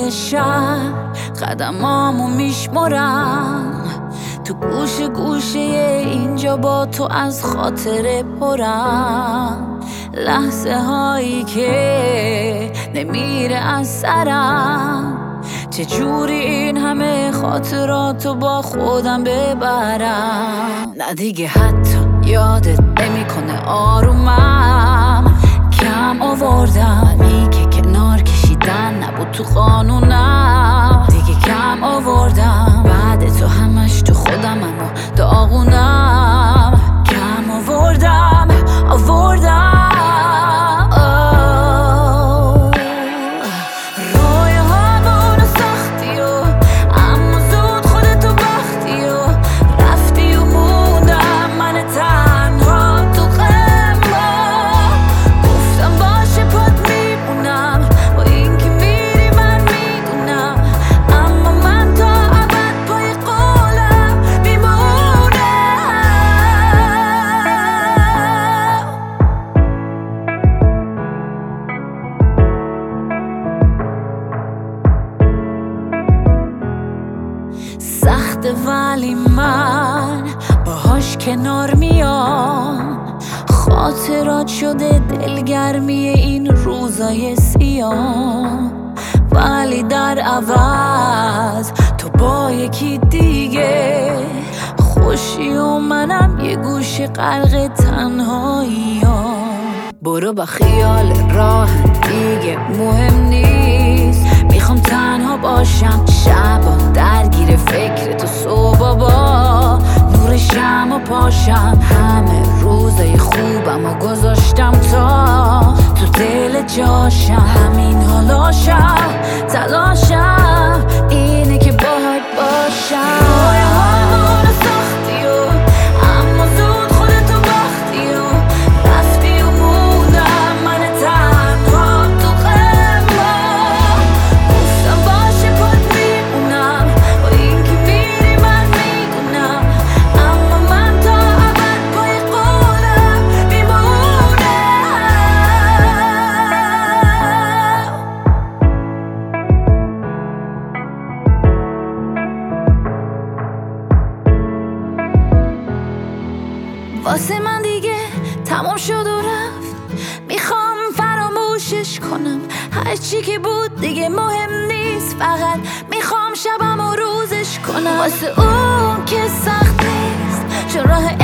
کوچه شهر قدمامو میشمرم، تو گوشه گوشه اینجا با تو از خاطره پرم، لحظه هایی که نمیره از سرم، چجوری این همه خاطراتو با خودم ببرم. نه دیگه حتی یادت نمیکنه آرومم، کم آوردم می که کنار کشیدن نبود تو قانونم، دیگه کم آوردم بعد تو همش تو خودم اما داغونم، کم آوردم سخته ولی من باهاش کنار میام، خاطرات شده دلگرمی این روزای سیاه، ولی در عوض تو با یکی دیگه خوشی و منم یه گوشه غرق تنهایی‌ام. برو با خیال راحت دیگه مهم نیست، میخوام تنها باشم شبا درگیر فکر تو، صبح با نور شمع پاشم، همه روزای خوبم و گذاشتم تا تو دل جاشم، همین حالاشم تلاشم اینه که باهات باشم. واسه من دیگه تمام شد و رفت، میخوام فراموشش کنم، هرچی که بود دیگه مهم نیست، فقط میخوام شبم و روزش کنم. واسه اون که سخت نیست چون راه